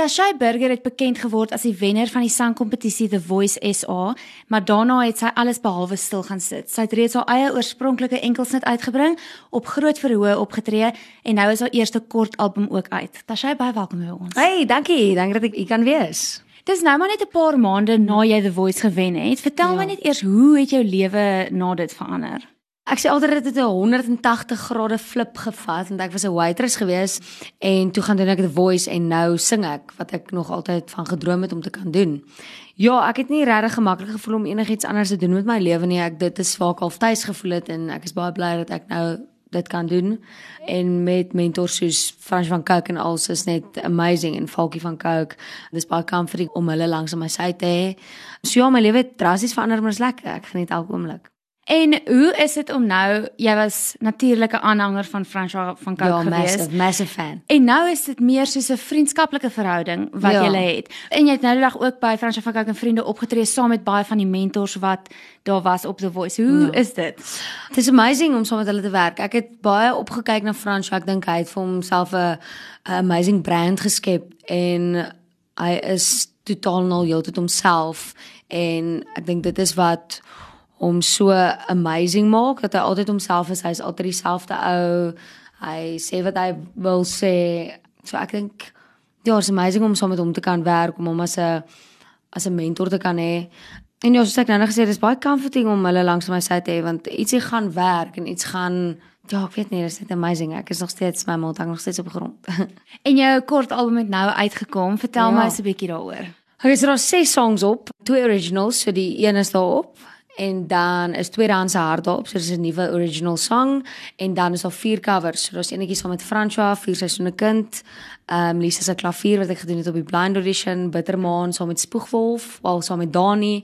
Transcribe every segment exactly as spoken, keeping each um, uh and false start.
Tashay Burger het bekend geword as die wenner van die sangkompetisie The Voice S A, maar daarna het sy alles behalwe stil gaan sit. Sy het reeds haar eie oorspronklike enkelsnit uitgebring, op groot verhoë opgetree en nou is haar eerste kort album ook uit. Tashay, baie welkom by ons. Hey, dankie, dankie dat ek hier kan wees. Dis nou maar net 'n paar maande na jy The Voice gewen het. Vertel ja. my net eers, hoe het jou lewe na dit verander? Ek sê altyd dit het 'n honderdtagtig grade flip gevat, want ek was 'n waitress gewees en toe gaan doen ek The Voice en nou sing ek, wat ek nog altyd van gedroom het om te kan doen. Ja, ek het nie regtig gemaklik gevoel om enigiets anders te doen met my lewe nie. Ek dit is waar ek al tuis gevoel het en ek is baie bly dat ek nou dit kan doen. En met mentors soos Frans van Cooke en alles is net amazing en Falkie van Cooke. Dis baie comforting om hulle langs aan my sy te hê. So ja, my lewe het drasties verander, maar is lekker. Ek geniet elke oomblik. En hoe is dit om nou, jy was natuurlik 'n aanhanger van Frans van Cooke ja, gewees. Ja, massive, massive fan. En nou is dit meer soos 'n vriendskaplike verhouding wat ja. julle het. En jy het nou die dag ook by Frans van Cooke en vriende opgetree saam met baie van die mentors wat daar was op The Voice. Hoe ja. is dit? Het is amazing om saam met hulle te werk. Ek het baie opgekyk na Frans, ek dink hy het vir homself 'n amazing brand geskep en hy is totaal nou heeltyd homself en ek dink dit is wat om so amazing maak, dat hy altyd homself is, hy is altyd dieselfde ou, hy sê wat hy wil sê, so ek dink, ja, het is amazing om saam met hom te kan werk, om hom as 'n as 'n mentor te kan hê, en ja, soos ek nou gesê, het is baie comforting om hulle langs my sy te hê, want ietsie gaan werk, en iets gaan, ja, ek weet nie, dit is net amazing, ek is nog steeds, my mond hang nog steeds op die grond. En jou kort album het nou uitgekom, vertel ja. my eens 'n bietjie daaroor. Ek is daar ses songs op, twee originals, so die een is daarop, en dan is Tweedehandse Hart daarop, so dit is 'n nuwe original song, en dan is daar vier covers, so daar is enetjie saam met François, Vier Seisoene Kind, um, Lisa se klavier wat ek gedoen het op die Blind Audition, Bittermaan saam met Spoegwolf, wel saam met Dani,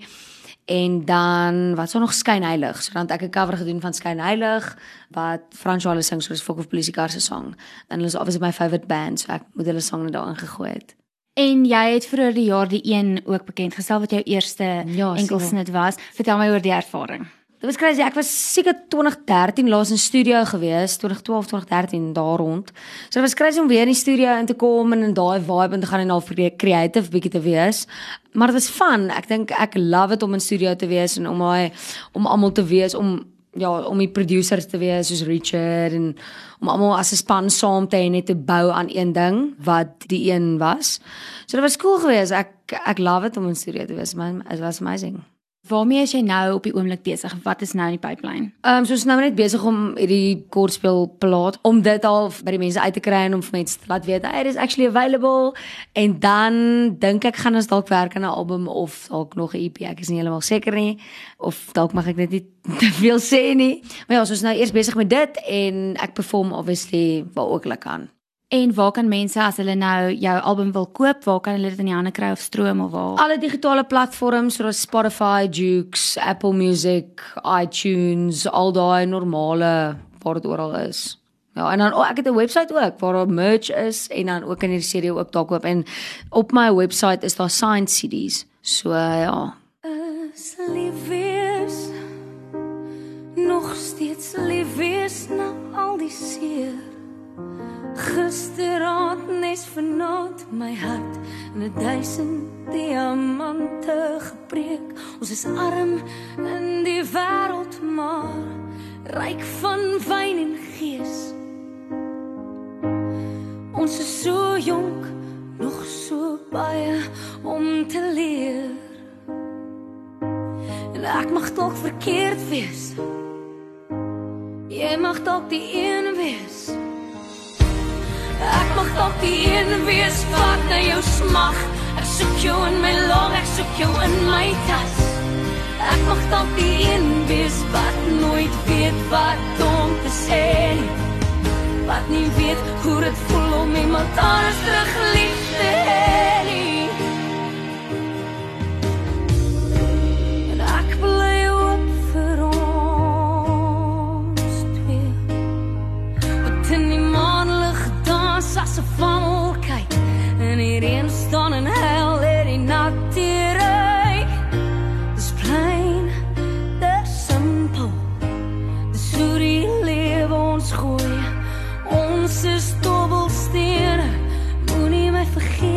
en dan, wat is daar nog, Skynheilig, so dan het ek 'n cover gedoen van Skynheilig, wat François hulle sing, so dit is Fok of Polisiekar se song, en hulle is obviously my favourite band, so ek moet hulle song net daarin gegooi het. En jy het vroeër die jaar die een ook bekend gestel wat jou eerste ja, enkelsnit was. Vertel my oor die ervaring. Dit was crazy, ek was seker twintig dertien laas in studio gewees, twintig twaalf, twintig dertien, daar rond. So dit was crazy om weer in die studio in te kom en in daai vibe in te gaan en al creative bietjie te wees. Maar dit was fun, ek dink ek love it om in studio te wees en om hy, om almal te wees, om ja, om die producers te wees soos Richard en om almal as 'n span saam te hê net te bou aan een ding wat die een was. So dit was cool geweest. Ek ek love it om in studio te wees, man. It was amazing. Waarmee is jy nou op die oomblik besig? Wat is nou in die pipeline? Ehm um, so ons nou net besig om hierdie kortspel plaat om dit al by die mense uit te kry en om vir mense te laat weet, hey, it is actually available. En dan dink ek gaan ons dalk werk aan 'n album of dalk nog 'n E P. Ek is nie heeltemal seker nie of dalk mag ek net nie te veel sê nie. Maar ja, so ons nou eers besig met dit en ek perform obviously waar ook hulle kan. En waar kan mense as hulle nou jou album wil koop, waar kan hulle dit in die hande kry of stroom of waar? Alle digitale platforms soos Spotify, Joox, Apple Music, iTunes, al daai normale waar dit oral is. Ja, en dan oh, ek het 'n webwerf ook waar daar merch is en dan ook in die C D ook daar koop en op my webwerf is daar signed C D's. So uh, ja. Is lief wees, nog steeds lief wees na al die seer. Gisteraand nes vanaand my hart in 'n duisend diamante gebreek. Ons is arm in die wêreld, maar ryk van wyn en gees. Ons is so jonk, nog so baie om te leer. En ek mag dalk verkeerd wees, jy mag dalk die een wees. Ek mag dalk die een wees wat na jou smag. Ek soek jou in my long, ek soek jou in my tas. Ek mag dalk die een wees wat nooit weet wat om te sê nie. Wat nie weet hoe dit voel om iemand anders terug lief te hê nie. En ek bly hoop vir ons twee, wat in die maanlig dans as 'n vangel kyk, en die reën staan en huil in die natuurryk. Dis plain, dis simpel, dis hoe die lewe ons gooi. Ons is dobbelstene, moenie my vergeet.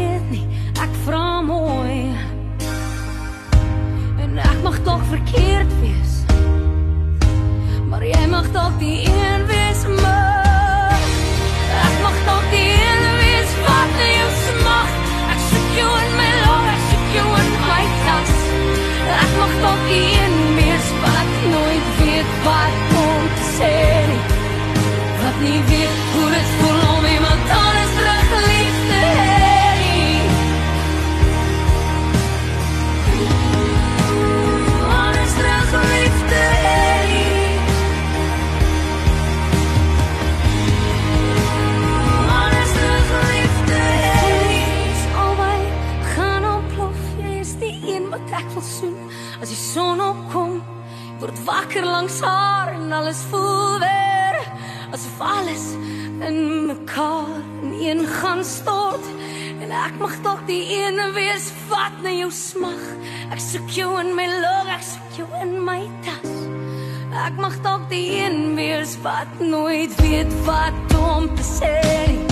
as die son opkom, word wakker langs haar en alles voel weer asof alles in mekaar in een gaan stort. En ek mag dalk die ene wees wat na jou smag. Ek soek jou in my lug, ek soek jou in my tas. Ek mag dalk die een wees wat nooit weet wat om te sê.